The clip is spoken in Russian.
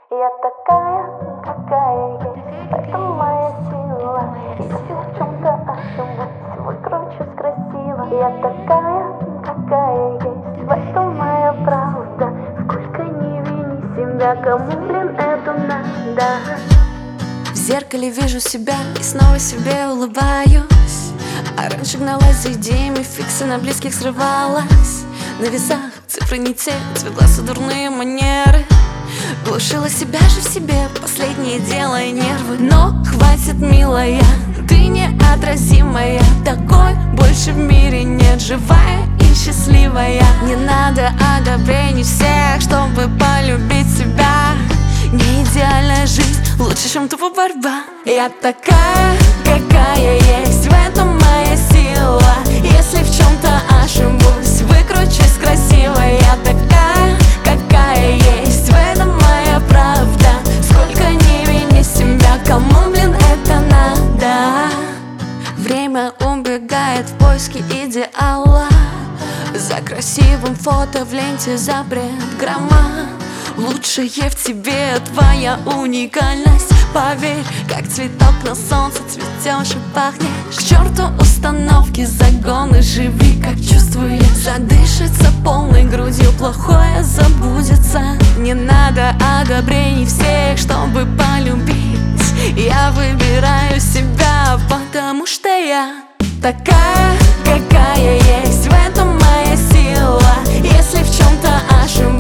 Я такая, какая есть, это моя сила. Если в чем-то ошибусь, выкручусь красиво. Я такая, какая есть, в этом моя правда. Сколько не вини себя, кому, блин, это надо. В зеркале вижу себя и снова себе улыбаюсь. А раньше гналась за идеями, фиксы на близких срывалась. На весах цифры не те, цвет глаз и дурные манеры. Глушила себя же в себе, последнее делая нервы. Но хватит, милая, ты неотразимая. Такой больше в мире нет, живая и счастливая. Не надо одобрений всех, чтобы полюбить себя. Не идеальная жизнь, лучше, чем тупо борьба. Я такая, какая есть, в этом моя сила. Если в чем-то ошибусь, выкручусь красиво. Я такая, какая есть, в этом моя правда. Сколько не вини себя, кому, блин, это надо. Время убегает в поиске идеала. За красивым фото в ленте запрет грамма. Лучшее в тебе твоя уникальность. Поверь, как цветок на солнце, цветешь и пахнешь. К черту установки, загоны, живи, как чувствуешь. Задышится полной грудью, плохое забудется. Не надо одобрений всех, чтобы полюбить. Я выбираю себя, потому что я такая, какая есть, в этом моя сила. Если в чем-то ошибаюсь,